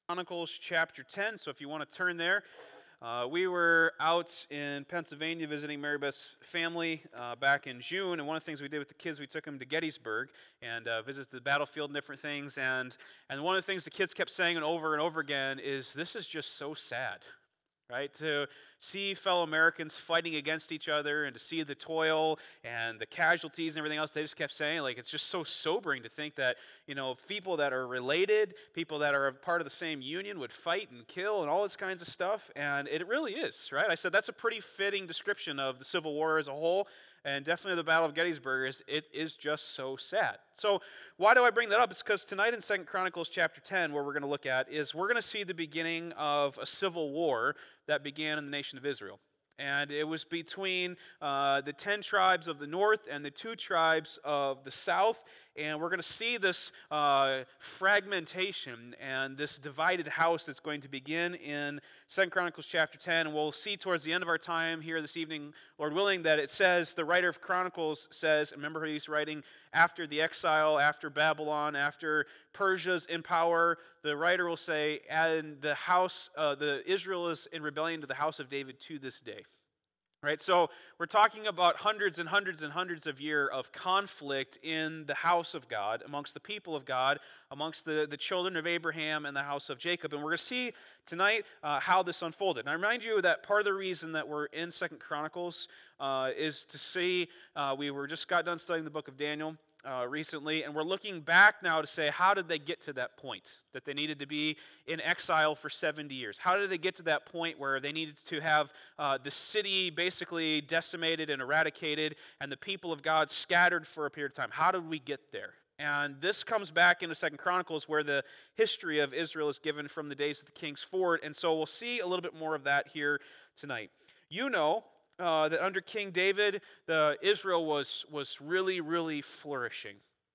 Chronicles chapter 10, so if you want to turn there. We were out in Pennsylvania visiting Mary Beth's family back in June, and one of the things we did with the kids, we took them to Gettysburg and visited the battlefield and different things, and one of the things the kids kept saying over and over again is, this is just so sad, right? To see fellow Americans fighting against each other and to see the toil and the casualties and everything else, they just kept saying, like, it's just so sobering to think that, people that are related, people that are a part of the same union would fight and kill and all this kinds of stuff, and it really is, right? I said that's a pretty fitting description of the Civil War as a whole, and definitely the Battle of Gettysburg it is just so sad. So why do I bring that up? It's because tonight in 2 Chronicles chapter 10, where we're going to look at, is we're going to see the beginning of a civil war that began in the nation of Israel. And it was between the 10 tribes of the north and the 2 tribes of the south. And we're going to see this fragmentation and this divided house that's going to begin in 2 Chronicles chapter 10. And we'll see towards the end of our time here this evening, Lord willing, that it says, the writer of Chronicles says, remember he's writing after the exile, after Babylon, after Persia's in power, the writer will say, and the house, Israel is in rebellion to the house of David to this day. Right, so we're talking about hundreds and hundreds and hundreds of years of conflict in the house of God, amongst the people of God, amongst the children of Abraham and the house of Jacob. And we're going to see tonight how this unfolded. And I remind you that part of the reason that we're in 2 Chronicles is to see, we just got done studying the book of Daniel recently, and we're looking back now to say, how did they get to that point that they needed to be in exile for 70 years? How did they get to that point where they needed to have the city basically decimated and eradicated and the people of God scattered for a period of time? How did we get there? And this comes back into 2 Chronicles, where the history of Israel is given from the days of the kings forward, and so we'll see a little bit more of that here tonight. You know that under King David, Israel was really, really flourishing.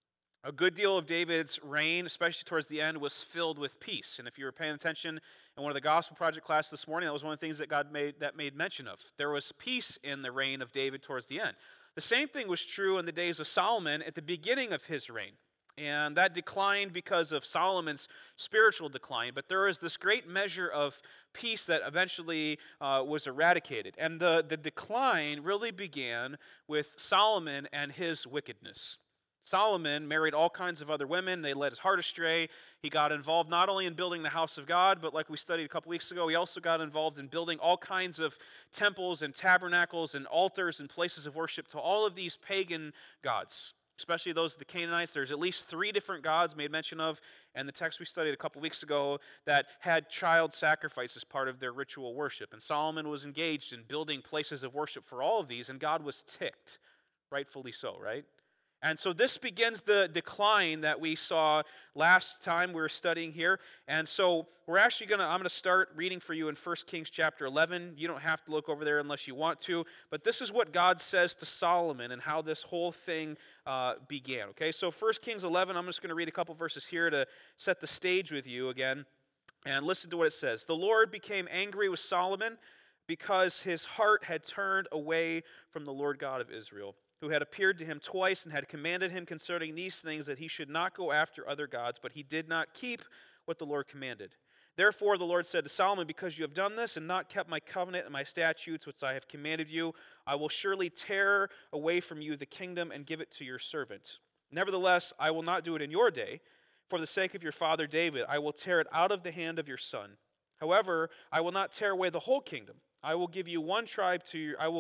A good deal of David's reign, especially towards the end, was filled with peace. And if you were paying attention in one of the Gospel Project classes this morning, that was one of the things that God made mention of. There was peace in the reign of David towards the end. The same thing was true in the days of Solomon at the beginning of his reign. And that declined because of Solomon's spiritual decline. But there was this great measure of peace that eventually was eradicated. And the decline really began with Solomon and his wickedness. Solomon married all kinds of other women. They led his heart astray. He got involved not only in building the house of God, but like we studied a couple weeks ago, he also got involved in building all kinds of temples and tabernacles and altars and places of worship to all of these pagan gods, especially those of the Canaanites. There's at least 3 different gods made mention of, and the text we studied a couple weeks ago that had child sacrifice as part of their ritual worship. And Solomon was engaged in building places of worship for all of these, and God was ticked, rightfully so, right? And so this begins the decline that we saw last time we were studying here. And so I'm going to start reading for you in 1 Kings chapter 11. You don't have to look over there unless you want to. But this is what God says to Solomon and how this whole thing began. Okay, so 1 Kings 11, I'm just going to read a couple verses here to set the stage with you again. And listen to what it says. The Lord became angry with Solomon because his heart had turned away from the Lord God of Israel, who had appeared to him twice and had commanded him concerning these things, that he should not go after other gods, but he did not keep what the Lord commanded. Therefore the Lord said to Solomon, because you have done this and not kept my covenant and my statutes which I have commanded you, I will surely tear away from you the kingdom and give it to your servant. Nevertheless, I will not do it in your day. For the sake of your father David, I will tear it out of the hand of your son. However, I will not tear away the whole kingdom. I will give one tribe to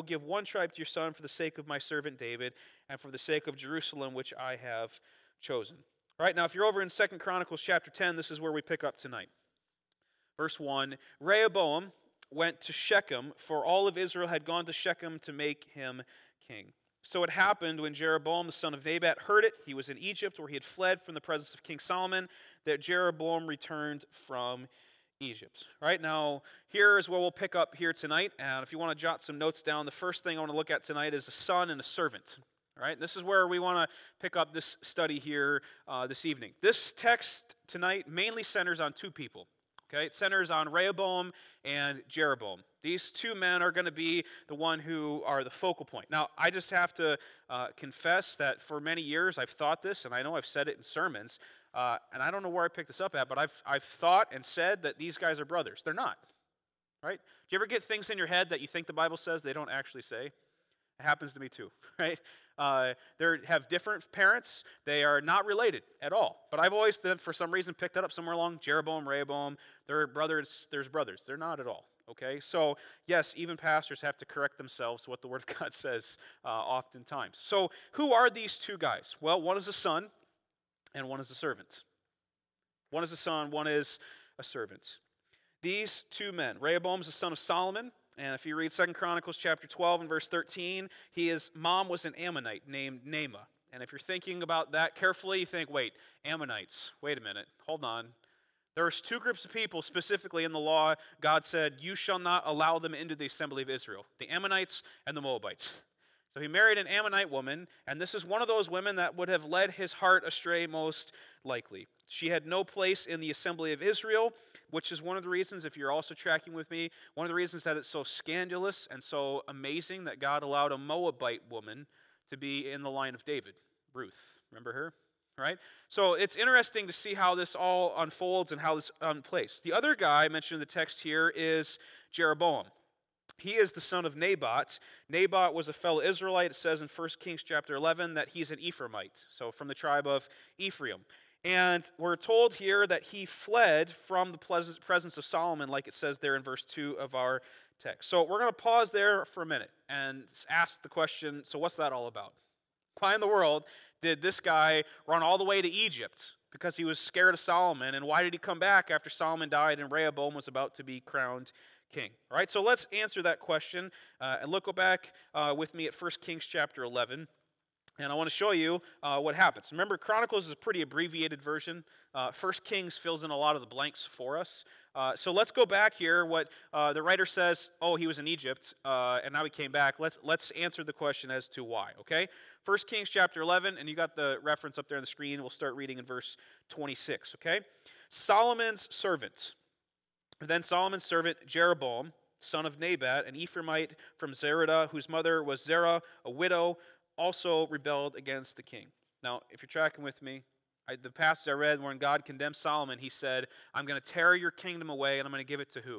your son for the sake of my servant David and for the sake of Jerusalem, which I have chosen. All right, now if you're over in 2 Chronicles chapter 10, this is where we pick up tonight. Verse 1, Rehoboam went to Shechem, for all of Israel had gone to Shechem to make him king. So it happened when Jeroboam the son of Nebat heard it, he was in Egypt where he had fled from the presence of King Solomon, that Jeroboam returned from Egypt. All right, now here is where we'll pick up here tonight. And if you want to jot some notes down, the first thing I want to look at tonight is a son and a servant. All right, this is where we want to pick up this study here this evening. This text tonight mainly centers on 2 people. Okay, it centers on Rehoboam and Jeroboam. These 2 men are going to be the one who are the focal point. Now, I just have to confess that for many years I've thought this, and I know I've said it in sermons. and I don't know where I picked this up at, but I've thought and said that these guys are brothers. They're not, right? Do you ever get things in your head that you think the Bible says they don't actually say? It happens to me too, right? They have different parents. They are not related at all. But I've always, for some reason, picked that up somewhere along. Jeroboam, Rehoboam, they're brothers. There's brothers. They're not at all, okay? So, yes, even pastors have to correct themselves to what the Word of God says oftentimes. So, who are these two guys? Well, one is a son and one is a servant. One is a son, one is a servant. These two men, Rehoboam is the son of Solomon. And if you read 2 Chronicles chapter 12 and verse 13, his mom was an Ammonite named Naamah. And if you're thinking about that carefully, you think, wait, Ammonites, wait a minute, hold on. There's two groups of people specifically in the law. God said, you shall not allow them into the assembly of Israel, the Ammonites and the Moabites. So he married an Ammonite woman, and this is one of those women that would have led his heart astray most likely. She had no place in the assembly of Israel, which is one of the reasons, if you're also tracking with me, one of the reasons that it's so scandalous and so amazing that God allowed a Moabite woman to be in the line of David, Ruth. Remember her? Right? So it's interesting to see how this all unfolds and how this unplays. The other guy mentioned in the text here is Jeroboam. He is the son of Naboth. Naboth was a fellow Israelite. It says in 1 Kings chapter 11 that he's an Ephraimite, so from the tribe of Ephraim. And we're told here that he fled from the presence of Solomon, like it says there in verse 2 of our text. So we're going to pause there for a minute and ask the question, so what's that all about? Why in the world did this guy run all the way to Egypt? Because he was scared of Solomon. And why did he come back after Solomon died and Rehoboam was about to be crowned king? All right, so let's answer that question and go back with me at 1 Kings chapter 11. And I want to show you what happens. Remember, Chronicles is a pretty abbreviated version. 1 Kings fills in a lot of the blanks for us. So let's go back here. What the writer says, oh, he was in Egypt, and now he came back. Let's answer the question as to why, okay? 1 Kings chapter 11, and you got the reference up there on the screen. We'll start reading in verse 26, okay? Solomon's servant. Then Solomon's servant Jeroboam, son of Nabat, an Ephraimite from Zeradah, whose mother was Zerah, a widow, also rebelled against the king. Now, if you're tracking with me, the passage I read when God condemned Solomon, he said, I'm going to tear your kingdom away and I'm going to give it to who?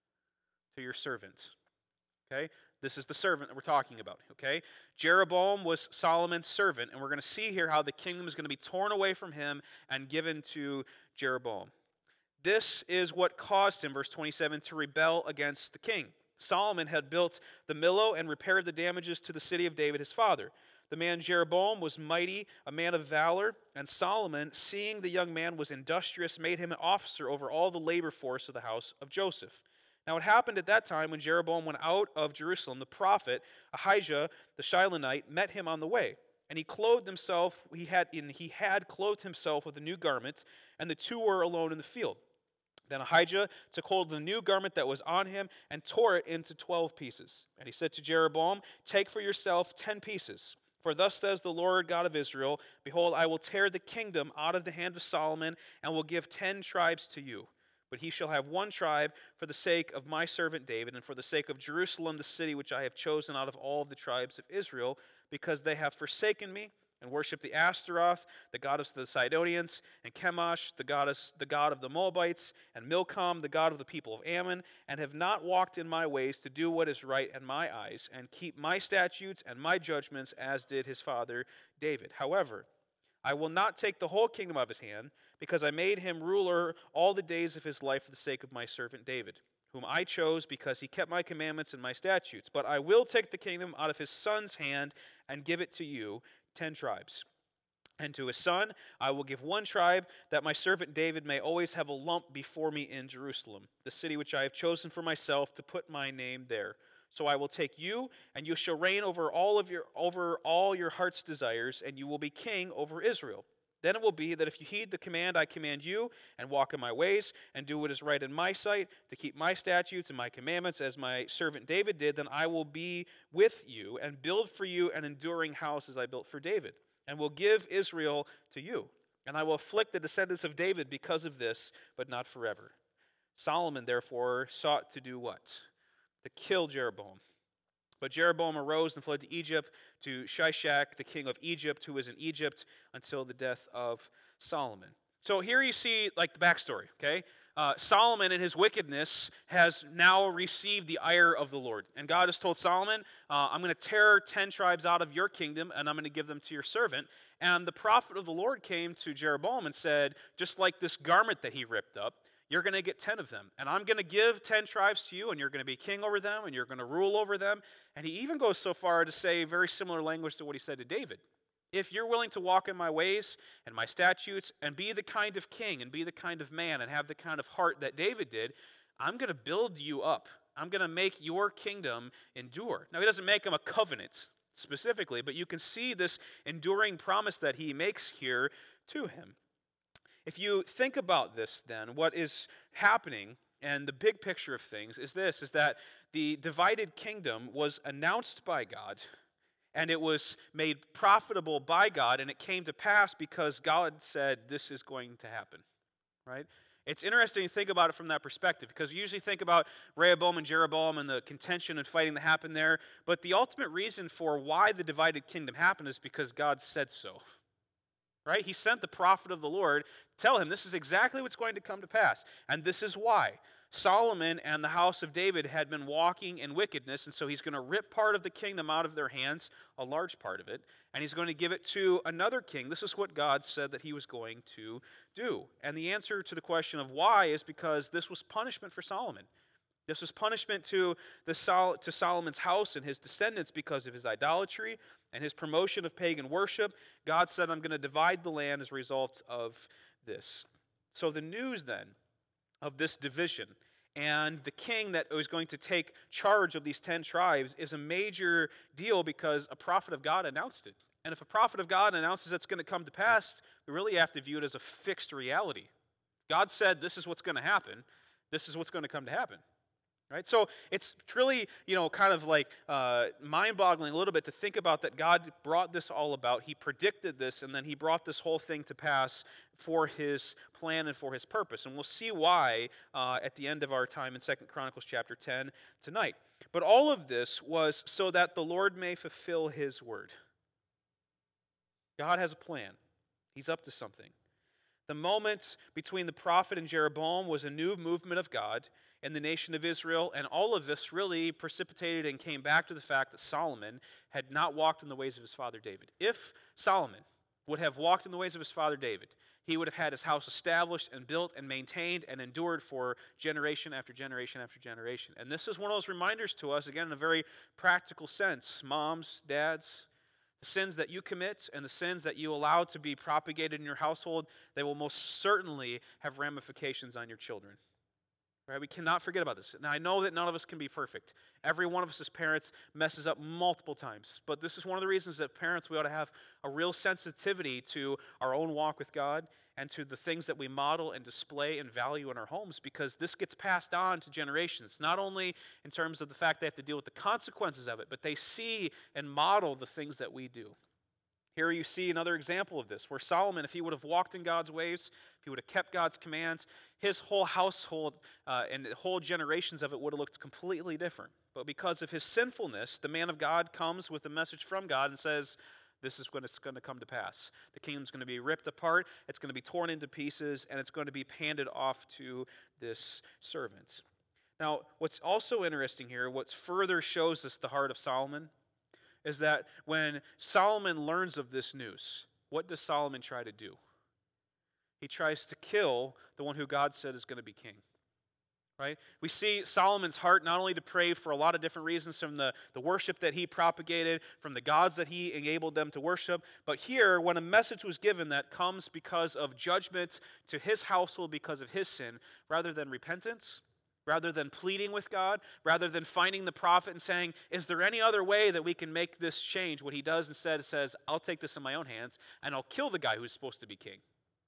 To your servant. Okay? This is the servant that we're talking about. Okay? Jeroboam was Solomon's servant, and we're going to see here how the kingdom is going to be torn away from him and given to Jeroboam. This is what caused him, verse 27, to rebel against the king. Solomon had built the Millo and repaired the damages to the city of David his father. The man Jeroboam was mighty, a man of valor, and Solomon, seeing the young man was industrious, made him an officer over all the labor force of the house of Joseph. Now it happened at that time when Jeroboam went out of Jerusalem, the prophet Ahijah the Shilonite met him on the way. And he clothed himself, he had clothed himself with a new garment, and the two were alone in the field. Then Ahijah took hold of the new garment that was on him and tore it into 12 pieces. And he said to Jeroboam, take for yourself 10 pieces. For thus says the Lord God of Israel, behold, I will tear the kingdom out of the hand of Solomon and will give 10 tribes to you. But he shall have one tribe for the sake of my servant David and for the sake of Jerusalem, the city which I have chosen out of all the tribes of Israel, because they have forsaken me and worship the Ashtaroth, the goddess of the Sidonians, and Chemosh, the god of the Moabites, and Milcom, the god of the people of Ammon, and have not walked in my ways to do what is right in my eyes, and keep my statutes and my judgments, as did his father David. However, I will not take the whole kingdom of his hand, because I made him ruler all the days of his life for the sake of my servant David, whom I chose because he kept my commandments and my statutes. But I will take the kingdom out of his son's hand and give it to you, 10 tribes. And to his son I will give one tribe, that my servant David may always have a lump before me in Jerusalem, the city which I have chosen for myself to put my name there. So I will take you, and you shall reign over all your heart's desires, and you will be king over Israel. Then it will be that if you heed the command I command you, and walk in my ways, and do what is right in my sight, to keep my statutes and my commandments as my servant David did, then I will be with you, and build for you an enduring house as I built for David, and will give Israel to you. And I will afflict the descendants of David because of this, but not forever. Solomon, therefore, sought to do what? To kill Jeroboam. But Jeroboam arose and fled to Egypt, to Shishak, the king of Egypt, who was in Egypt, until the death of Solomon. So here you see like the backstory, okay? Solomon in his wickedness has now received the ire of the Lord. And God has told Solomon, I'm going to tear 10 tribes out of your kingdom and I'm going to give them to your servant. And the prophet of the Lord came to Jeroboam and said, just like this garment that he ripped up, you're going to get 10 of them. And I'm going to give 10 tribes to you and you're going to be king over them and you're going to rule over them. And he even goes so far to say very similar language to what he said to David. If you're willing to walk in my ways and my statutes and be the kind of king and be the kind of man and have the kind of heart that David did, I'm going to build you up. I'm going to make your kingdom endure. Now, he doesn't make him a covenant specifically, but you can see this enduring promise that he makes here to him. If you think about this, then, what is happening and the big picture of things is this, is that the divided kingdom was announced by God, and it was made profitable by God, and it came to pass because God said this is going to happen, right? It's interesting to think about it from that perspective, because you usually think about Rehoboam and Jeroboam and the contention and fighting that happened there, but the ultimate reason for why the divided kingdom happened is because God said so, right? He sent the prophet of the Lord to tell him this is exactly what's going to come to pass, and this is why. Solomon and the house of David had been walking in wickedness, and so he's going to rip part of the kingdom out of their hands, a large part of it, and he's going to give it to another king. This is what God said that he was going to do. And the answer to the question of why is because this was punishment for Solomon. This was punishment to Solomon's house and his descendants because of his idolatry and his promotion of pagan worship. God said, I'm going to divide the land as a result of this. So the news then of this division and the king that was going to take charge of these 10 tribes is a major deal because a prophet of God announced it. And if a prophet of God announces it's going to come to pass, we really have to view it as a fixed reality. God said this is what's going to happen. This is what's going to come to happen. Right? So it's really, kind of like mind-boggling a little bit to think about that God brought this all about. He predicted this, and then he brought this whole thing to pass for his plan and for his purpose. And we'll see why at the end of our time in 2 Chronicles chapter 10 tonight. But all of this was so that the Lord may fulfill his word. God has a plan. He's up to something. The moment between the prophet and Jeroboam was a new movement of God in the nation of Israel, and all of this really precipitated and came back to the fact that Solomon had not walked in the ways of his father David. If Solomon would have walked in the ways of his father David, he would have had his house established and built and maintained and endured for generation after generation after generation. And this is one of those reminders to us, again, in a very practical sense. Moms, dads, the sins that you commit and the sins that you allow to be propagated in your household, they will most certainly have ramifications on your children. Right? We cannot forget about this. Now, I know that none of us can be perfect. Every one of us as parents messes up multiple times. But this is one of the reasons that parents, we ought to have a real sensitivity to our own walk with God and to the things that we model and display and value in our homes, because this gets passed on to generations, not only in terms of the fact they have to deal with the consequences of it, but they see and model the things that we do. Here you see another example of this, where Solomon, if he would have walked in God's ways, if he would have kept God's commands, his whole household and the whole generations of it would have looked completely different. But because of his sinfulness, the man of God comes with a message from God and says, this is when it's going to come to pass. The kingdom's going to be ripped apart, it's going to be torn into pieces, and it's going to be handed off to this servant. Now, what's also interesting here, what further shows us the heart of Solomon, is that when Solomon learns of this news, what does Solomon try to do? He tries to kill the one who God said is going to be king. Right? We see Solomon's heart not only to pray for a lot of different reasons, from the worship that he propagated, from the gods that he enabled them to worship, but here, when a message was given that comes because of judgment to his household because of his sin, rather than repentance, rather than pleading with God, rather than finding the prophet and saying, is there any other way that we can make this change? What he does instead is says, I'll take this in my own hands and I'll kill the guy who's supposed to be king.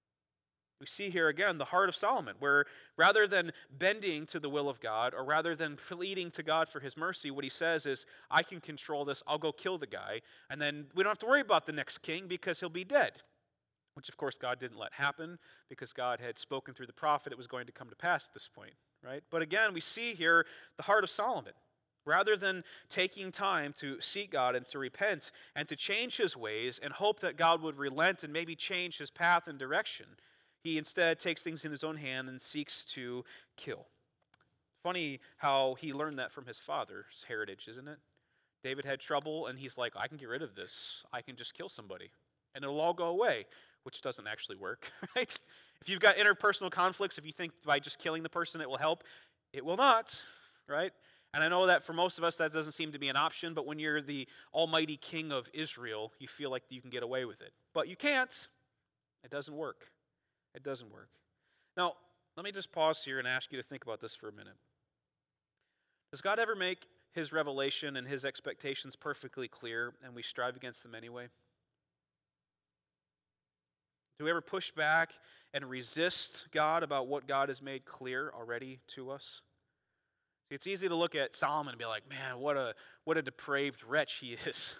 We see here again the heart of Solomon, where rather than bending to the will of God, or rather than pleading to God for his mercy, what he says is, I can control this, I'll go kill the guy, and then we don't have to worry about the next king because he'll be dead. Which of course God didn't let happen, because God had spoken through the prophet it was going to come to pass at this point. Right? But again, we see here the heart of Solomon. Rather than taking time to seek God and to repent and to change his ways and hope that God would relent and maybe change his path and direction, He instead takes things in his own hand and seeks to kill. Funny how he learned that from his father's heritage, isn't it? David had trouble, and he's like, I can get rid of this. I can just kill somebody, and it'll all go away, which doesn't actually work, right? If you've got interpersonal conflicts, if you think by just killing the person it will help, it will not, right? And I know that for most of us that doesn't seem to be an option, but when you're the almighty king of Israel, you feel like you can get away with it. But you can't. It doesn't work. It doesn't work. Now, let me just pause here and ask you to think about this for a minute. Does God ever make his revelation and his expectations perfectly clear, and we strive against them anyway? Do we ever push back and resist God about what God has made clear already to us? See, it's easy to look at Solomon and be like, man, what a depraved wretch he is.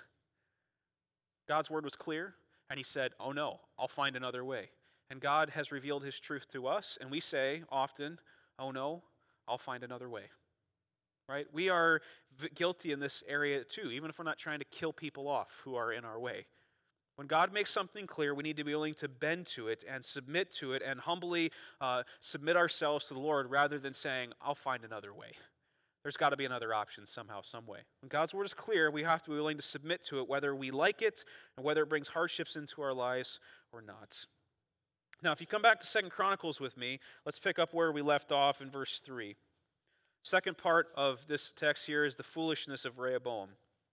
God's word was clear, and he said, oh no, I'll find another way. And God has revealed his truth to us, and we say often, oh no, I'll find another way. Right? We are guilty in this area too, even if we're not trying to kill people off who are in our way. When God makes something clear, we need to be willing to bend to it and submit to it and humbly submit ourselves to the Lord rather than saying, I'll find another way. There's got to be another option somehow, some way. When God's word is clear, we have to be willing to submit to it, whether we like it and whether it brings hardships into our lives or not. Now, if you come back to 2 Chronicles with me, let's pick up where we left off in verse 3. Second part of this text here is the foolishness of Rehoboam.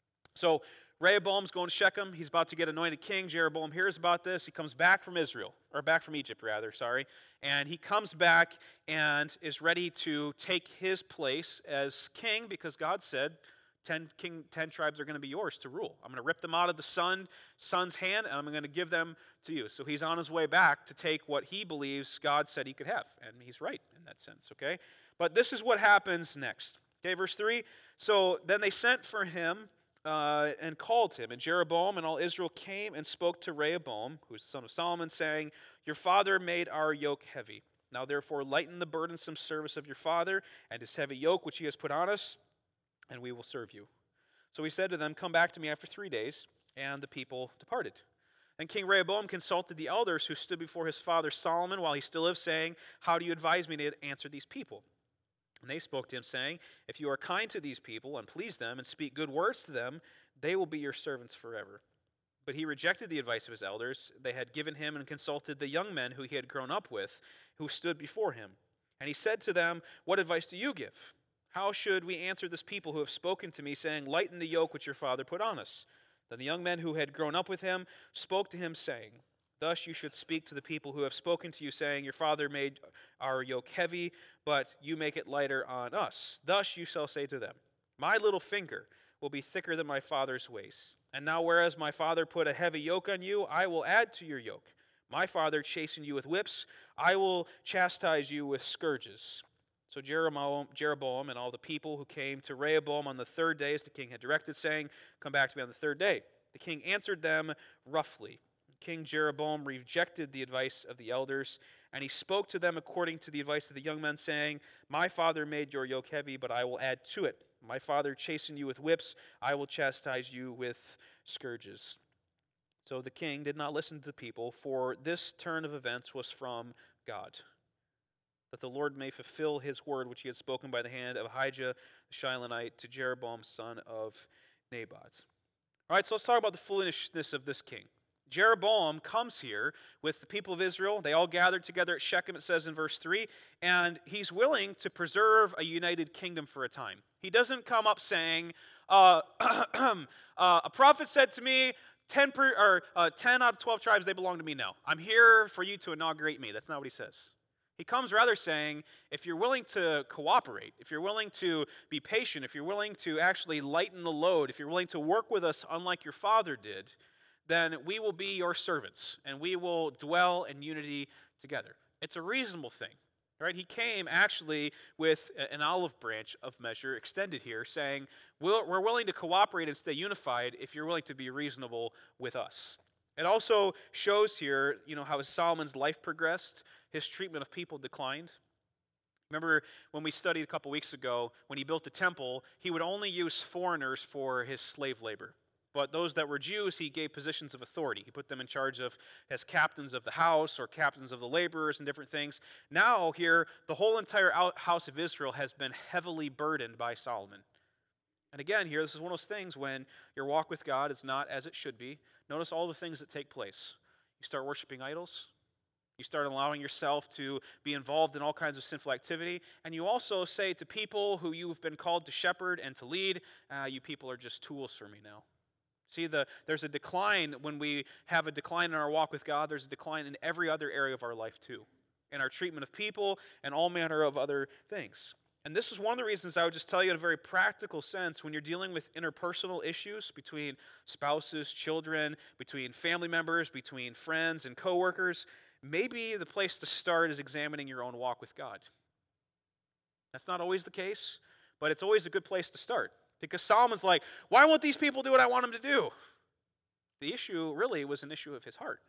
So Rehoboam's going to Shechem. He's about to get anointed king. Jeroboam hears about this. He comes back from Egypt, and he comes back and is ready to take his place as king because God said, 10 tribes are going to be yours to rule. I'm going to rip them out of the son's hand, and I'm going to give them to you. So he's on his way back to take what he believes God said he could have. And he's right in that sense, okay? But this is what happens next. Okay, verse 3. So then they sent for him and called him. And Jeroboam and all Israel came and spoke to Rehoboam, who is the son of Solomon, saying, your father made our yoke heavy. Now therefore lighten the burdensome service of your father and his heavy yoke which he has put on us, and we will serve you. So he said to them, come back to me after 3 days. And the people departed. And King Rehoboam consulted the elders who stood before his father Solomon while he still lived, saying, how do you advise me to answer these people? And they spoke to him, saying, if you are kind to these people and please them and speak good words to them, they will be your servants forever. But he rejected the advice of his elders. They had given him and consulted the young men who he had grown up with, who stood before him. And he said to them, what advice do you give? How should we answer this people who have spoken to me, saying, lighten the yoke which your father put on us? Then the young men who had grown up with him spoke to him, saying, thus you should speak to the people who have spoken to you, saying, your father made our yoke heavy, but you make it lighter on us. Thus you shall say to them, my little finger will be thicker than my father's waist. And now whereas my father put a heavy yoke on you, I will add to your yoke. My father chastened you with whips, I will chastise you with scourges. So Jeroboam and all the people who came to Rehoboam on the 3rd day, as the king had directed, saying, come back to me on the 3rd day. The king answered them roughly. King Jeroboam rejected the advice of the elders, and he spoke to them according to the advice of the young men, saying, my father made your yoke heavy, but I will add to it. My father chastened you with whips, I will chastise you with scourges. So the king did not listen to the people, for this turn of events was from God, that the Lord may fulfill his word which he had spoken by the hand of Ahijah the Shilonite to Jeroboam son of Nebat. All right, so let's talk about the foolishness of this king. Jeroboam comes here with the people of Israel. They all gathered together at Shechem, it says in verse 3, and he's willing to preserve a united kingdom for a time. He doesn't come up saying, a prophet said to me, 10 out of 12 tribes, they belong to me now. I'm here for you to inaugurate me. That's not what he says. He comes rather saying, if you're willing to cooperate, if you're willing to be patient, if you're willing to actually lighten the load, if you're willing to work with us unlike your father did, then we will be your servants, and we will dwell in unity together. It's a reasonable thing, right? He came actually with an olive branch of measure extended here, saying, we're willing to cooperate and stay unified if you're willing to be reasonable with us. It also shows here, how as Solomon's life progressed, his treatment of people declined. Remember when we studied a couple weeks ago, when he built the temple, he would only use foreigners for his slave labor. but those that were Jews, he gave positions of authority. He put them in charge of as captains of the house or captains of the laborers and different things. Now here, the whole entire house of Israel has been heavily burdened by Solomon. And again, here, this is one of those things when your walk with God is not as it should be. Notice all the things that take place. You start worshiping idols. You start allowing yourself to be involved in all kinds of sinful activity. And you also say to people who you have been called to shepherd and to lead, you people are just tools for me now. See, there's a decline when we have a decline in our walk with God. There's a decline in every other area of our life too. In our treatment of people and all manner of other things. And this is one of the reasons I would just tell you in a very practical sense, when you're dealing with interpersonal issues between spouses, children, between family members, between friends and coworkers, maybe the place to start is examining your own walk with God. That's not always the case, but it's always a good place to start. Because Solomon's like, why won't these people do what I want them to do? The issue really was an issue of his heart.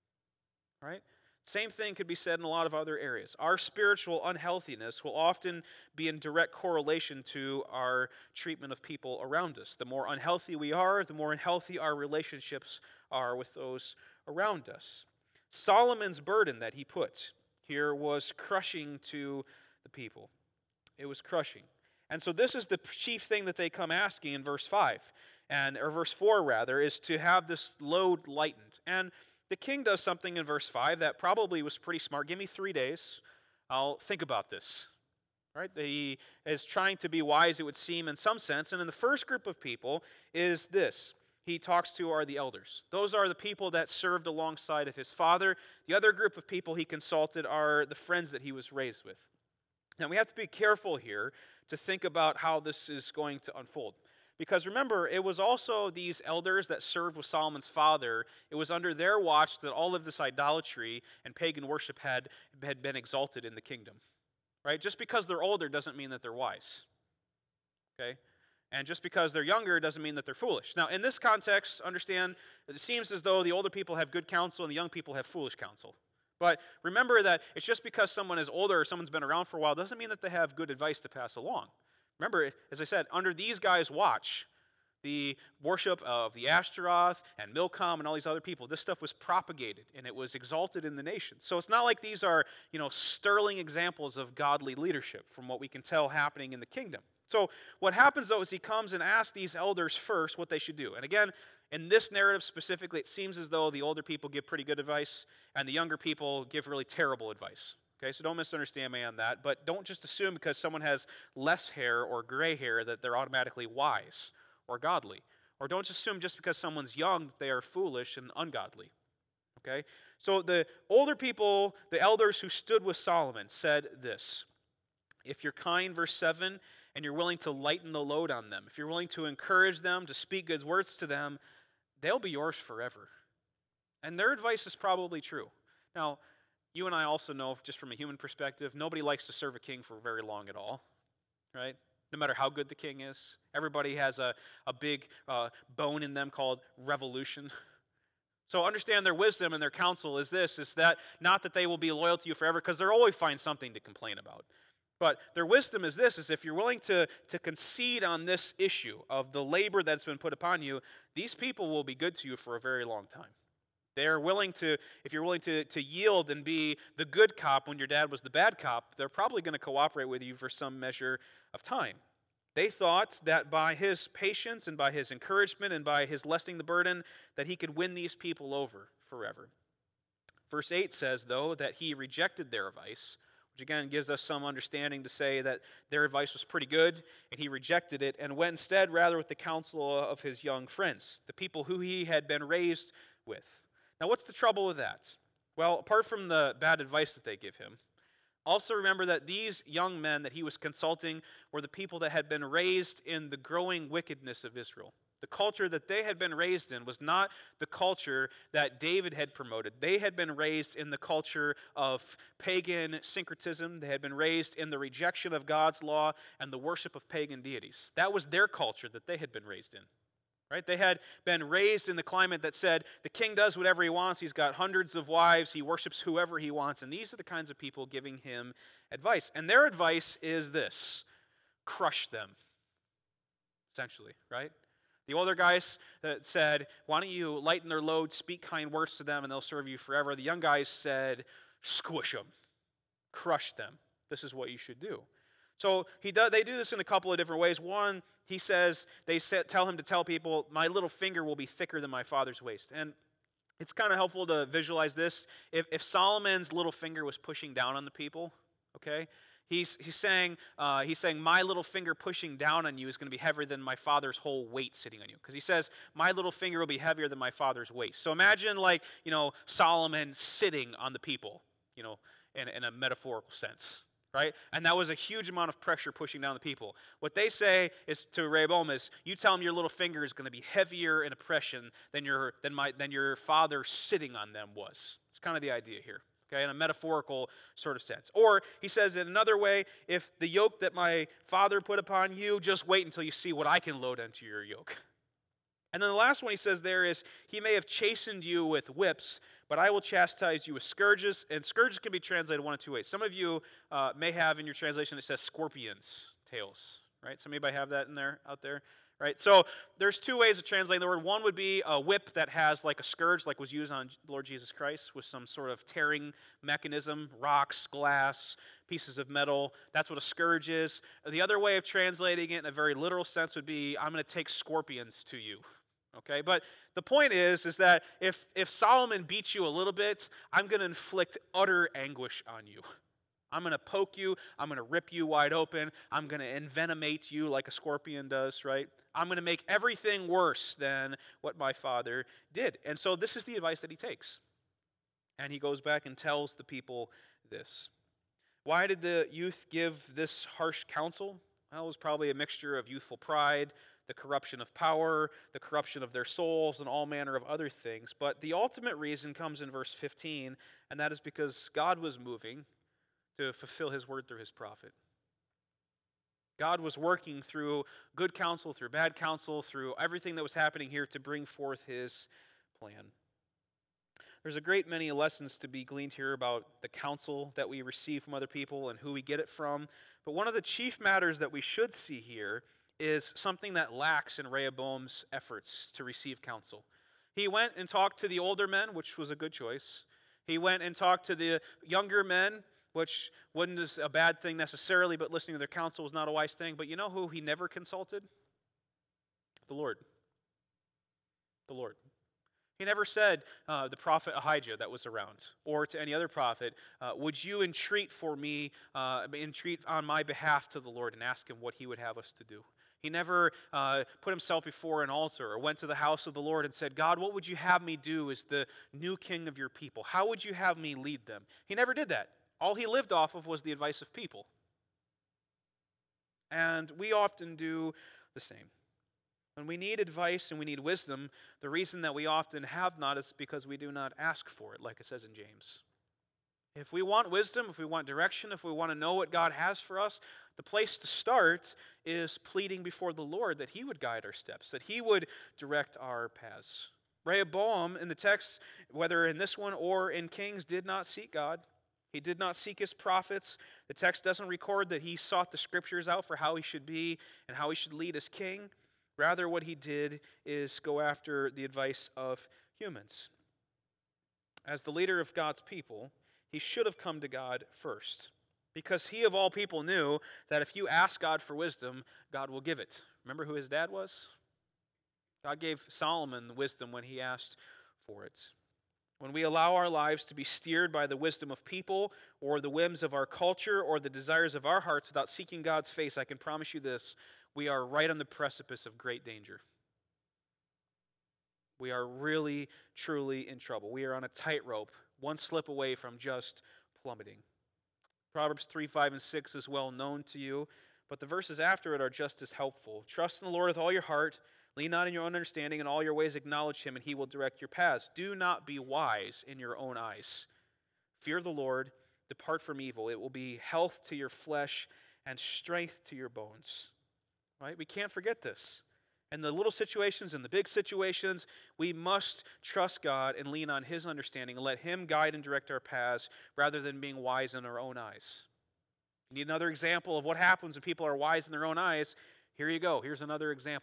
Right? Same thing could be said in a lot of other areas. Our spiritual unhealthiness will often be in direct correlation to our treatment of people around us. The more unhealthy we are, the more unhealthy our relationships are with those around us. Solomon's burden that he put here was crushing to the people. It was crushing. And so this is the chief thing that they come asking in verse 5, or verse 4 rather, is to have this load lightened. And the king does something in verse 5 that probably was pretty smart. Give me 3 days. I'll think about this. Right? He is trying to be wise, it would seem, in some sense. And in the first group of people is this. He talks to are the elders. Those are the people that served alongside of his father. The other group of people he consulted are the friends that he was raised with. Now we have to be careful here to think about how this is going to unfold. Because remember, it was also these elders that served with Solomon's father. It was under their watch that all of this idolatry and pagan worship had been exalted in the kingdom. Right? Just because they're older doesn't mean that they're wise. Okay? And just because they're younger doesn't mean that they're foolish. Now, in this context, understand, it seems as though the older people have good counsel and the young people have foolish counsel. But remember that it's just because someone is older or someone's been around for a while doesn't mean that they have good advice to pass along. Remember, as I said, under these guys' watch, the worship of the Ashtaroth and Milcom and all these other people, this stuff was propagated and it was exalted in the nation. So it's not like these are, sterling examples of godly leadership from what we can tell happening in the kingdom. So what happens, though, is he comes and asks these elders first what they should do. And again, in this narrative specifically, it seems as though the older people give pretty good advice and the younger people give really terrible advice. Okay, so don't misunderstand me on that, but don't just assume because someone has less hair or gray hair that they're automatically wise or godly. Or don't just assume just because someone's young that they are foolish and ungodly. Okay, so the older people, the elders who stood with Solomon said this. If you're kind, verse 7, and you're willing to lighten the load on them, if you're willing to encourage them, to speak good words to them, they'll be yours forever. And their advice is probably true. Now, you and I also know, just from a human perspective, nobody likes to serve a king for very long at all, right? No matter how good the king is. Everybody has a big bone in them called revolution. So understand their wisdom and their counsel is that not that they will be loyal to you forever, because they'll always find something to complain about. But their wisdom is this, is if you're willing to concede on this issue of the labor that's been put upon you, these people will be good to you for a very long time. They're willing to, if you're willing to yield and be the good cop when your dad was the bad cop, they're probably going to cooperate with you for some measure of time. They thought that by his patience and by his encouragement and by his lessening the burden, that he could win these people over forever. Verse 8 says, though, that he rejected their advice, which again gives us some understanding to say that their advice was pretty good, and he rejected it and went instead rather with the counsel of his young friends, the people who he had been raised with. Now, what's the trouble with that? Well, apart from the bad advice that they give him, also remember that these young men that he was consulting were the people that had been raised in the growing wickedness of Israel. The culture that they had been raised in was not the culture that David had promoted. They had been raised in the culture of pagan syncretism. They had been raised in the rejection of God's law and the worship of pagan deities. That was their culture that they had been raised in. Right? They had been raised in the climate that said the king does whatever he wants. He's got hundreds of wives. He worships whoever he wants. And these are the kinds of people giving him advice. And their advice is this: crush them, essentially, right? The older guys said, why don't you lighten their load, speak kind words to them, and they'll serve you forever. The young guys said, squish them, crush them. This is what you should do. So they do this in a couple of different ways. One, he says, tell him to tell people, my little finger will be thicker than my father's waist. And it's kind of helpful to visualize this. If Solomon's little finger was pushing down on the people, okay, he's saying my little finger pushing down on you is going to be heavier than my father's whole weight sitting on you. Because he says my little finger will be heavier than my father's waist. So imagine Solomon sitting on the people, in a metaphorical sense. Right? And that was a huge amount of pressure pushing down the people. What they say is to Rehoboam is, you tell him your little finger is going to be heavier in oppression than your father sitting on them was. It's kind of the idea here, okay, in a metaphorical sort of sense. Or he says in another way, if the yoke that my father put upon you, just wait until you see what I can load onto your yoke. And then the last one he says there is, he may have chastened you with whips, but I will chastise you with scourges. And scourges can be translated one of two ways. Some of you may have in your translation, it says scorpions' tails, right? Some of you have that out there, right? So there's two ways of translating the word. One would be a whip that has like a scourge, like was used on the Lord Jesus Christ, with some sort of tearing mechanism, rocks, glass, pieces of metal. That's what a scourge is. The other way of translating it in a very literal sense would be, I'm going to take scorpions to you. Okay, but the point is that if Solomon beats you a little bit, I'm going to inflict utter anguish on you. I'm going to poke you. I'm going to rip you wide open. I'm going to envenomate you like a scorpion does, right? I'm going to make everything worse than what my father did. And so this is the advice that he takes. And he goes back and tells the people this. Why did the youth give this harsh counsel? Well, it was probably a mixture of youthful pride, the corruption of power, the corruption of their souls, and all manner of other things. But the ultimate reason comes in verse 15, and that is because God was moving to fulfill his word through his prophet. God was working through good counsel, through bad counsel, through everything that was happening here to bring forth his plan. There's a great many lessons to be gleaned here about the counsel that we receive from other people and who we get it from. But one of the chief matters that we should see here is something that lacks in Rehoboam's efforts to receive counsel. He went and talked to the older men, which was a good choice. He went and talked to the younger men, which wasn't a bad thing necessarily, but listening to their counsel was not a wise thing. But you know who he never consulted? The Lord. The Lord. He never said, the prophet Ahijah that was around, or to any other prophet, would you entreat for me, entreat on my behalf to the Lord and ask him what he would have us to do. He never put himself before an altar or went to the house of the Lord and said, God, what would you have me do as the new king of your people? How would you have me lead them? He never did that. All he lived off of was the advice of people. And we often do the same. When we need advice and we need wisdom, the reason that we often have not is because we do not ask for it, like it says in James. If we want wisdom, if we want direction, if we want to know what God has for us, the place to start is pleading before the Lord that he would guide our steps, that he would direct our paths. Rehoboam, in the text, whether in this one or in Kings, did not seek God. He did not seek his prophets. The text doesn't record that he sought the scriptures out for how he should be and how he should lead as king. Rather, what he did is go after the advice of humans. As the leader of God's people, he should have come to God first, because he of all people knew that if you ask God for wisdom, God will give it. Remember who his dad was? God gave Solomon wisdom when he asked for it. When we allow our lives to be steered by the wisdom of people or the whims of our culture or the desires of our hearts without seeking God's face, I can promise you this, we are right on the precipice of great danger. We are really, truly in trouble. We are on a tightrope, one slip away from just plummeting. Proverbs 3, 5, and 6 is well known to you, but the verses after it are just as helpful. Trust in the Lord with all your heart. Lean not in your own understanding. In all your ways acknowledge him, and he will direct your paths. Do not be wise in your own eyes. Fear the Lord. Depart from evil. It will be health to your flesh and strength to your bones. Right? We can't forget this. In the little situations and the big situations, we must trust God and lean on his understanding and let him guide and direct our paths rather than being wise in our own eyes. You need another example of what happens when people are wise in their own eyes? Here you go. Here's another example.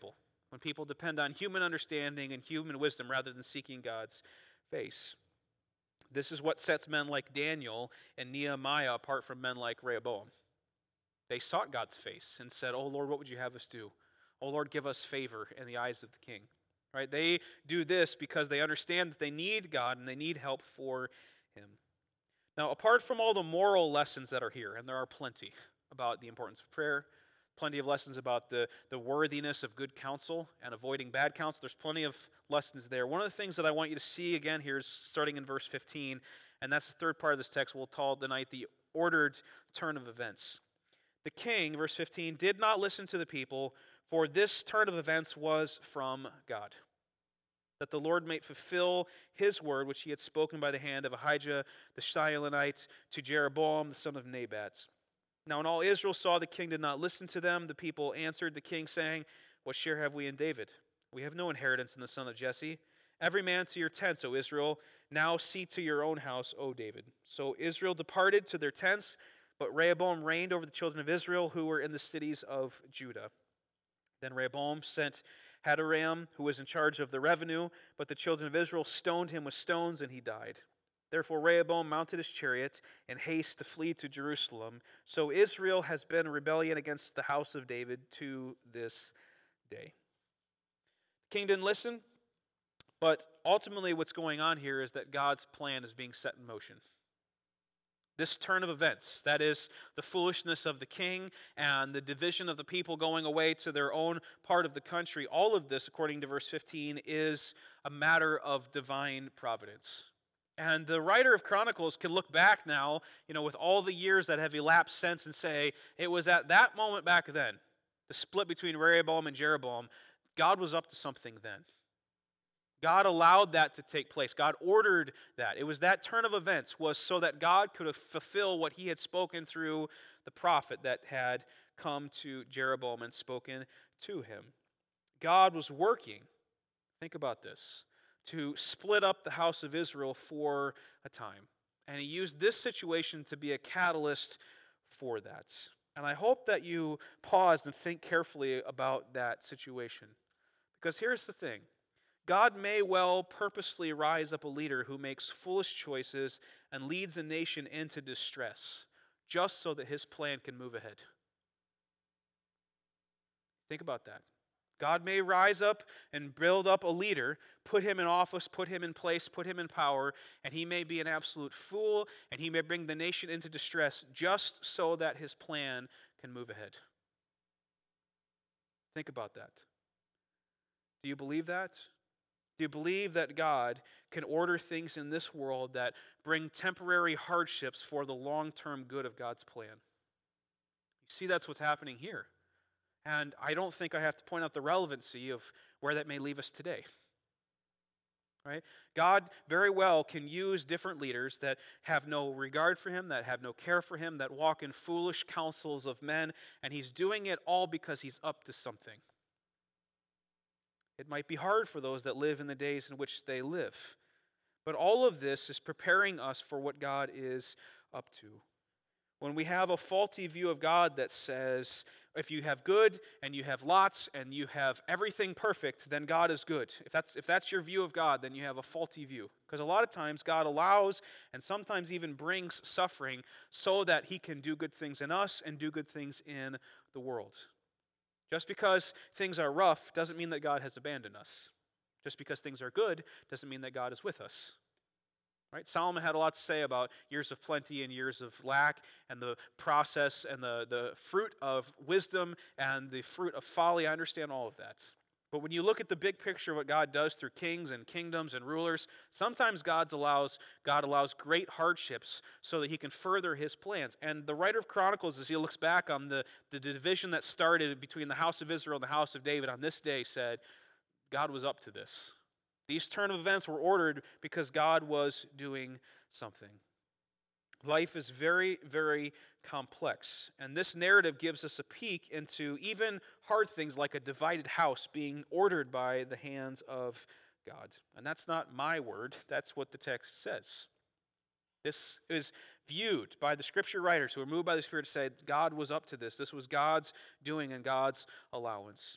when people depend on human understanding and human wisdom rather than seeking God's face. This is what sets men like Daniel and Nehemiah apart from men like Rehoboam. They sought God's face and said, "Oh Lord, what would you have us do? Oh Lord, give us favor in the eyes of the king." Right? They do this because they understand that they need God and they need help for him. Now, apart from all the moral lessons that are here, and there are plenty about the importance of prayer, plenty of lessons about the worthiness of good counsel and avoiding bad counsel. There's plenty of lessons there. One of the things that I want you to see again here is starting in verse 15, and that's the third part of this text we'll call tonight the ordered turn of events. The king, verse 15, did not listen to the people, for this turn of events was from God, that the Lord might fulfill his word, which he had spoken by the hand of Ahijah the Shilonite to Jeroboam the son of Nebat. Now when all Israel saw the king did not listen to them, the people answered the king, saying, "What share have we in David? We have no inheritance in the son of Jesse. Every man to your tents, O Israel. Now see to your own house, O David." So Israel departed to their tents, but Rehoboam reigned over the children of Israel who were in the cities of Judah. Then Rehoboam sent Hadoram, who was in charge of the revenue, but the children of Israel stoned him with stones, and he died. Therefore Rehoboam mounted his chariot in haste to flee to Jerusalem. So Israel has been in rebellion against the house of David to this day. The king didn't listen, but ultimately what's going on here is that God's plan is being set in motion. This turn of events, that is the foolishness of the king and the division of the people going away to their own part of the country, all of this, according to verse 15, is a matter of divine providence. And the writer of Chronicles can look back now, with all the years that have elapsed since and say, it was at that moment back then, the split between Rehoboam and Jeroboam, God was up to something then. God allowed that to take place. God ordered that. It was that turn of events was so that God could fulfill what he had spoken through the prophet that had come to Jeroboam and spoken to him. God was working, think about this, to split up the house of Israel for a time. And he used this situation to be a catalyst for that. And I hope that you pause and think carefully about that situation. Because here's the thing. God may well purposely rise up a leader who makes foolish choices and leads a nation into distress, just so that his plan can move ahead. Think about that. God may rise up and build up a leader, put him in office, put him in place, put him in power, and he may be an absolute fool, and he may bring the nation into distress just so that his plan can move ahead. Think about that. Do you believe that? Do you believe that God can order things in this world that bring temporary hardships for the long-term good of God's plan? You see, that's what's happening here. And I don't think I have to point out the relevancy of where that may leave us today. Right? God very well can use different leaders that have no regard for him, that have no care for him, that walk in foolish counsels of men, and he's doing it all because he's up to something. It might be hard for those that live in the days in which they live. But all of this is preparing us for what God is up to. When we have a faulty view of God that says, if you have good and you have lots and you have everything perfect, then God is good. If that's your view of God, then you have a faulty view. Because a lot of times God allows and sometimes even brings suffering so that he can do good things in us and do good things in the world. Just because things are rough doesn't mean that God has abandoned us. Just because things are good doesn't mean that God is with us. Right? Solomon had a lot to say about years of plenty and years of lack and the process and the fruit of wisdom and the fruit of folly. I understand all of that. But when you look at the big picture of what God does through kings and kingdoms and rulers, sometimes God allows great hardships so that he can further his plans. And the writer of Chronicles, as he looks back on the division that started between the house of Israel and the house of David on this day, said, God was up to this. These turn of events were ordered because God was doing something. Life is very, very complex. And this narrative gives us a peek into even hard things like a divided house being ordered by the hands of God. And that's not my word. That's what the text says. This is viewed by the scripture writers who are moved by the Spirit to say God was up to this. This was God's doing and God's allowance.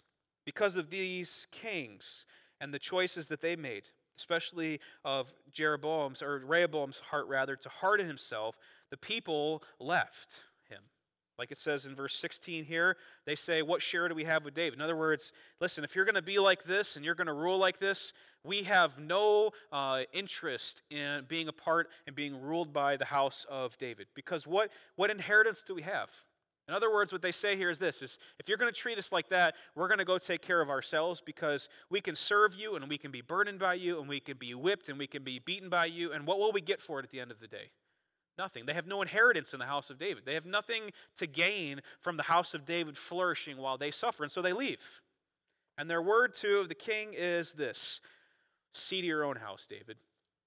Because of these kings and the choices that they made, especially of Rehoboam's heart rather, to harden himself, the people left him. Like it says in verse 16 here, they say, what share do we have with David? In other words, listen, if you're going to be like this and you're going to rule like this, we have no interest in being a part and being ruled by the house of David. Because what inheritance do we have? In other words, what they say here is this, is if you're going to treat us like that, we're going to go take care of ourselves because we can serve you and we can be burdened by you and we can be whipped and we can be beaten by you. And what will we get for it at the end of the day? Nothing. They have no inheritance in the house of David. They have nothing to gain from the house of David flourishing while they suffer. And so they leave. And their word to the king is this: see to your own house, David.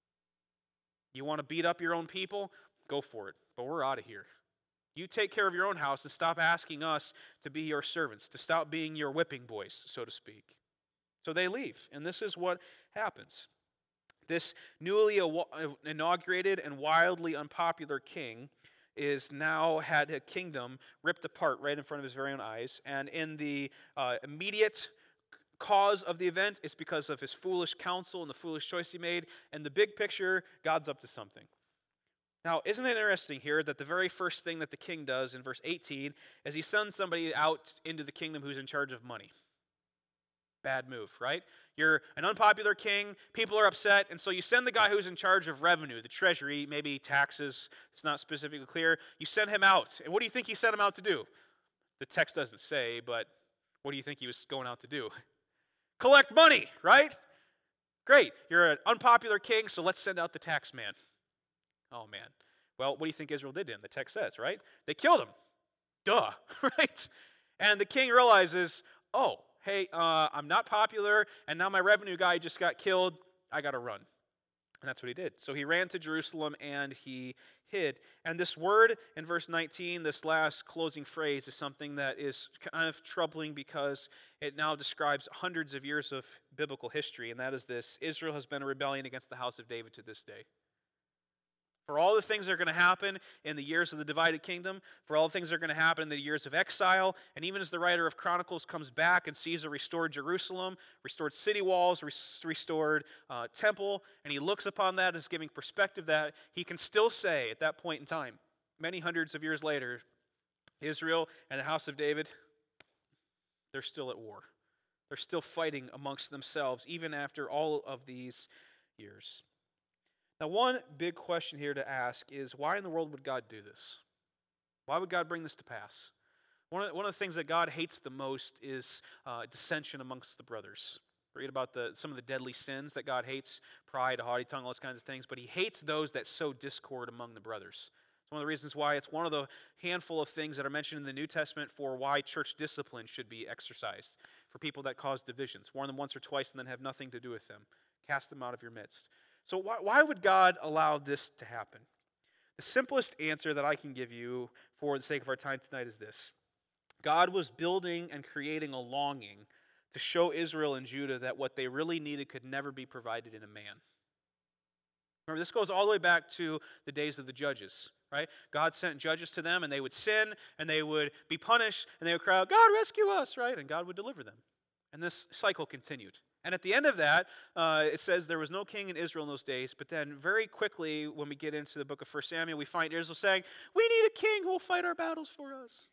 You want to beat up your own people? Go for it. But we're out of here. You take care of your own house and stop asking us to be your servants, to stop being your whipping boys, so to speak. So they leave, and this is what happens. This newly inaugurated and wildly unpopular king is now had a kingdom ripped apart right in front of his very own eyes, and in the immediate cause of the event, it's because of his foolish counsel and the foolish choice he made, and the big picture, God's up to something. Now, isn't it interesting here that the very first thing that the king does in verse 18 is he sends somebody out into the kingdom who's in charge of money? Bad move, right? You're an unpopular king, people are upset, and so you send the guy who's in charge of revenue, the treasury, maybe taxes, it's not specifically clear, you send him out. And what do you think he sent him out to do? The text doesn't say, but what do you think he was going out to do? Collect money, right? Great, you're an unpopular king, so let's send out the tax man. Oh, man. Well, what do you think Israel did to him? The text says, right? They killed him. Duh, right? And the king realizes, oh, hey, I'm not popular, and now my revenue guy just got killed. I got to run. And that's what he did. So he ran to Jerusalem, and he hid. And this word in verse 19, this last closing phrase, is something that is kind of troubling because it now describes hundreds of years of biblical history, and that is this: Israel has been a rebellion against the house of David to this day. For all the things that are going to happen in the years of the divided kingdom, for all the things that are going to happen in the years of exile, and even as the writer of Chronicles comes back and sees a restored Jerusalem, restored city walls, restored temple, and he looks upon that as giving perspective, that he can still say at that point in time, many hundreds of years later, Israel and the house of David, they're still at war. They're still fighting amongst themselves, even after all of these years. Now, one big question here to ask is, why in the world would God do this? Why would God bring this to pass? One of the things that God hates the most is dissension amongst the brothers. Read about some of the deadly sins that God hates: pride, a haughty tongue, all those kinds of things. But he hates those that sow discord among the brothers. It's one of the reasons why it's one of the handful of things that are mentioned in the New Testament for why church discipline should be exercised for people that cause divisions. Warn them once or twice and then have nothing to do with them. Cast them out of your midst. So why would God allow this to happen? The simplest answer that I can give you for the sake of our time tonight is this: God was building and creating a longing to show Israel and Judah that what they really needed could never be provided in a man. Remember, this goes all the way back to the days of the judges, right? God sent judges to them, and they would sin, and they would be punished, and they would cry out, "God, rescue us," right? And God would deliver them. And this cycle continued. And at the end of that, it says there was no king in Israel in those days. But then very quickly, when we get into the book of 1 Samuel, we find Israel saying, "We need a king who will fight our battles for us.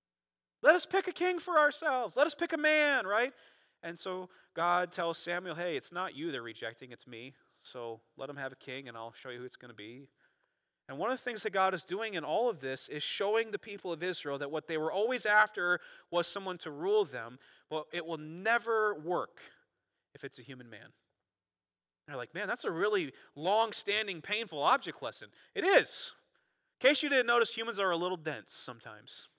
Let us pick a king for ourselves. Let us pick a man," right? And so God tells Samuel, "Hey, it's not you they're rejecting, it's me. So let them have a king, and I'll show you who it's going to be." And one of the things that God is doing in all of this is showing the people of Israel that what they were always after was someone to rule them. Well, it will never work if it's a human man. They're like, "Man, that's a really long-standing, painful object lesson." It is. In case you didn't notice, humans are a little dense sometimes.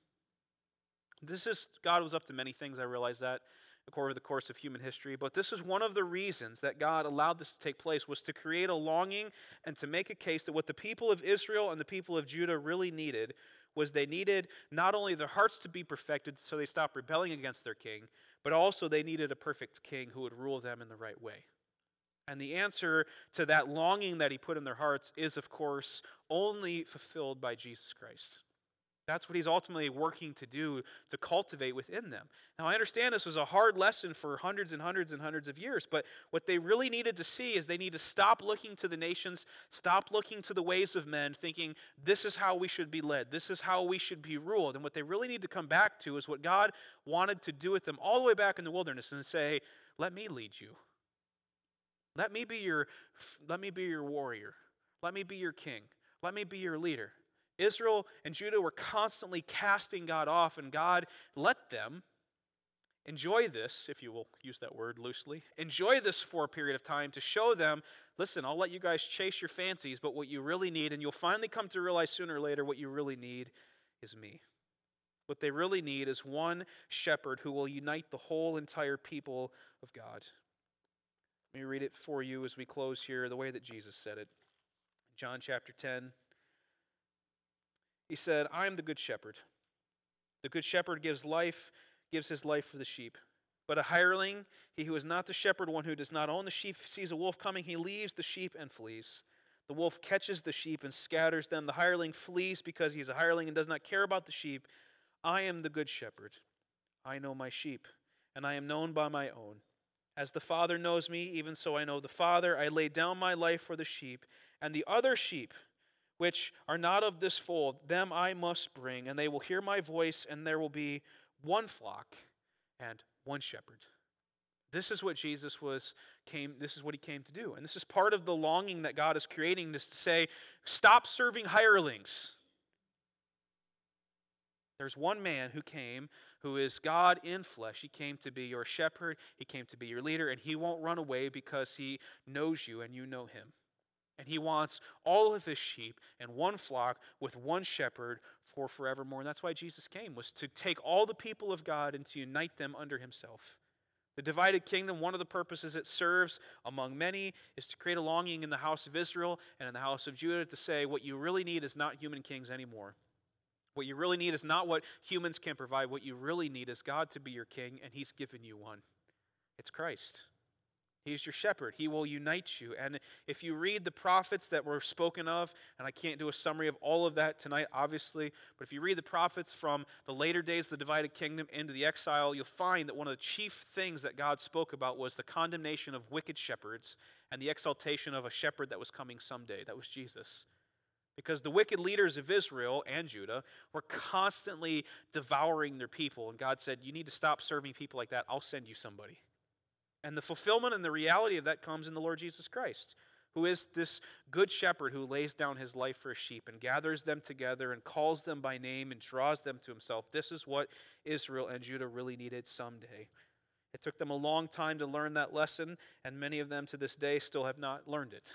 God was up to many things, I realize that, over the course of human history, but this is one of the reasons that God allowed this to take place, was to create a longing and to make a case that what the people of Israel and the people of Judah really needed was they needed not only their hearts to be perfected so they stopped rebelling against their king, but also they needed a perfect king who would rule them in the right way. And the answer to that longing that he put in their hearts is, of course, only fulfilled by Jesus Christ. That's what he's ultimately working to do, to cultivate within them. Now, I understand this was a hard lesson for hundreds and hundreds and hundreds of years, but what they really needed to see is they need to stop looking to the nations, stop looking to the ways of men, thinking this is how we should be led, this is how we should be ruled. And what they really need to come back to is what God wanted to do with them all the way back in the wilderness and say, let me lead you. Let me be your warrior. Let me be your king. Let me be your leader. Israel and Judah were constantly casting God off, and God let them enjoy this, if you will use that word loosely, enjoy this for a period of time to show them, listen, I'll let you guys chase your fancies, but what you really need, and you'll finally come to realize sooner or later, what you really need is me. What they really need is one shepherd who will unite the whole entire people of God. Let me read it for you as we close here, the way that Jesus said it. John chapter 10. He said, I am the good shepherd. The good shepherd gives his life for the sheep. But a hireling, he who is not the shepherd, one who does not own the sheep, sees a wolf coming, he leaves the sheep and flees. The wolf catches the sheep and scatters them. The hireling flees because he is a hireling and does not care about the sheep. I am the good shepherd. I know my sheep, and I am known by my own. As the Father knows me, even so I know the Father. I lay down my life for the sheep, and the other sheep, which are not of this fold, them I must bring, and they will hear my voice, and there will be one flock and one shepherd. This is what this is what he came to do. And this is part of the longing that God is creating, is to say, stop serving hirelings. There's one man who came, who is God in flesh. He came to be your shepherd, he came to be your leader, and he won't run away because he knows you and you know him. And he wants all of his sheep in one flock with one shepherd for forevermore. And that's why Jesus came, was to take all the people of God and to unite them under himself. The divided kingdom, one of the purposes it serves among many, is to create a longing in the house of Israel and in the house of Judah to say, what you really need is not human kings anymore. What you really need is not what humans can provide. What you really need is God to be your king, and he's given you one. It's Christ. He's your shepherd. He will unite you. And if you read the prophets that were spoken of, and I can't do a summary of all of that tonight, obviously, but if you read the prophets from the later days of the divided kingdom into the exile, you'll find that one of the chief things that God spoke about was the condemnation of wicked shepherds and the exaltation of a shepherd that was coming someday. That was Jesus. Because the wicked leaders of Israel and Judah were constantly devouring their people. And God said, you need to stop serving people like that. I'll send you somebody. And the fulfillment and the reality of that comes in the Lord Jesus Christ, who is this good shepherd who lays down his life for his sheep and gathers them together and calls them by name and draws them to himself. This is what Israel and Judah really needed someday. It took them a long time to learn that lesson, and many of them to this day still have not learned it.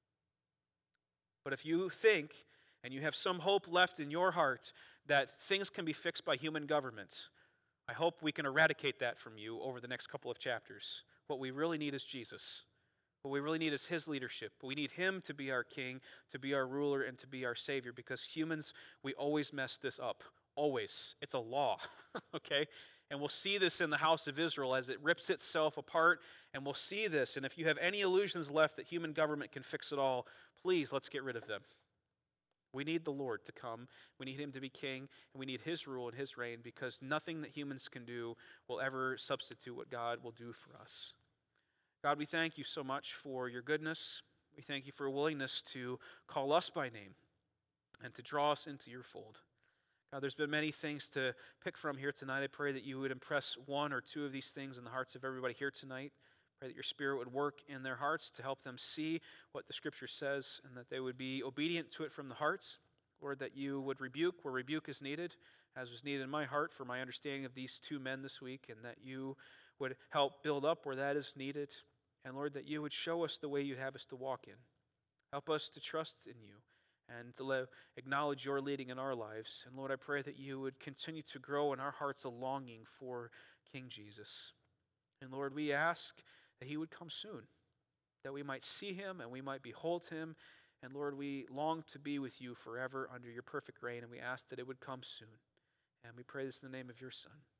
But if you think, and you have some hope left in your heart, that things can be fixed by human government, I hope we can eradicate that from you over the next couple of chapters. What we really need is Jesus. What we really need is his leadership. We need him to be our king, to be our ruler, and to be our savior, because humans, we always mess this up. Always. It's a law, okay? And we'll see this in the house of Israel as it rips itself apart, and we'll see this. And if you have any illusions left that human government can fix it all, please, let's get rid of them. We need the Lord to come. We need him to be king, and we need his rule and his reign, because nothing that humans can do will ever substitute what God will do for us. God, we thank you so much for your goodness. We thank you for a willingness to call us by name and to draw us into your fold. God, there's been many things to pick from here tonight. I pray that you would impress one or two of these things in the hearts of everybody here tonight. Pray that your Spirit would work in their hearts to help them see what the Scripture says, and that they would be obedient to it from the hearts. Lord, that you would rebuke where rebuke is needed, as was needed in my heart for my understanding of these two men this week, and that you would help build up where that is needed. And Lord, that you would show us the way you'd have us to walk in. Help us to trust in you and to acknowledge your leading in our lives. And Lord, I pray that you would continue to grow in our hearts a longing for King Jesus. And Lord, we ask that he would come soon, that we might see him and we might behold him. And Lord, we long to be with you forever under your perfect reign, and we ask that it would come soon. And we pray this in the name of your Son.